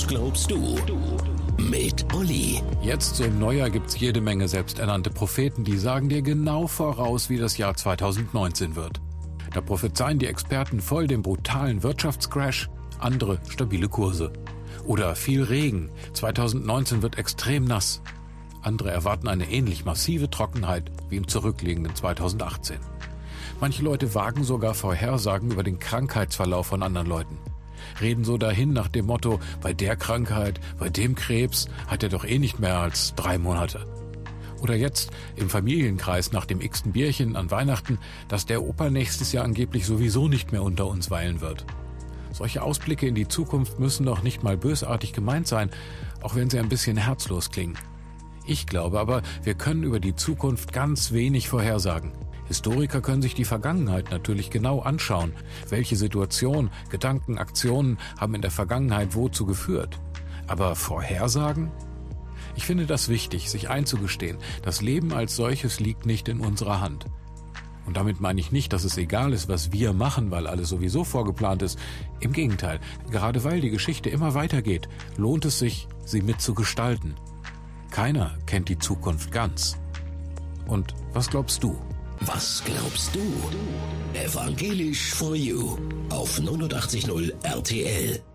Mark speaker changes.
Speaker 1: Was glaubst du? Mit Olli.
Speaker 2: Jetzt so im Neujahr gibt's jede Menge selbsternannte Propheten, die sagen dir genau voraus, wie das Jahr 2019 wird. Da prophezeien die Experten voll den brutalen Wirtschaftscrash, andere stabile Kurse. Oder viel Regen, 2019 wird extrem nass. Andere erwarten eine ähnlich massive Trockenheit wie im zurückliegenden 2018. Manche Leute wagen sogar Vorhersagen über den Krankheitsverlauf von anderen Leuten. Reden so dahin nach dem Motto, bei der Krankheit, bei dem Krebs hat er doch eh nicht mehr als 3 Monate. Oder jetzt im Familienkreis nach dem x-ten Bierchen an Weihnachten, dass der Opa nächstes Jahr angeblich sowieso nicht mehr unter uns weilen wird. Solche Ausblicke in die Zukunft müssen doch nicht mal bösartig gemeint sein, auch wenn sie ein bisschen herzlos klingen. Ich glaube aber, wir können über die Zukunft ganz wenig vorhersagen. Historiker können sich die Vergangenheit natürlich genau anschauen. Welche Situation, Gedanken, Aktionen haben in der Vergangenheit wozu geführt? Aber Vorhersagen? Ich finde das wichtig, sich einzugestehen. Das Leben als solches liegt nicht in unserer Hand. Und damit meine ich nicht, dass es egal ist, was wir machen, weil alles sowieso vorgeplant ist. Im Gegenteil, gerade weil die Geschichte immer weitergeht, lohnt es sich, sie mitzugestalten. Keiner kennt die Zukunft ganz. Und was glaubst du?
Speaker 1: Was glaubst du? Evangelisch for You auf 89.0 RTL.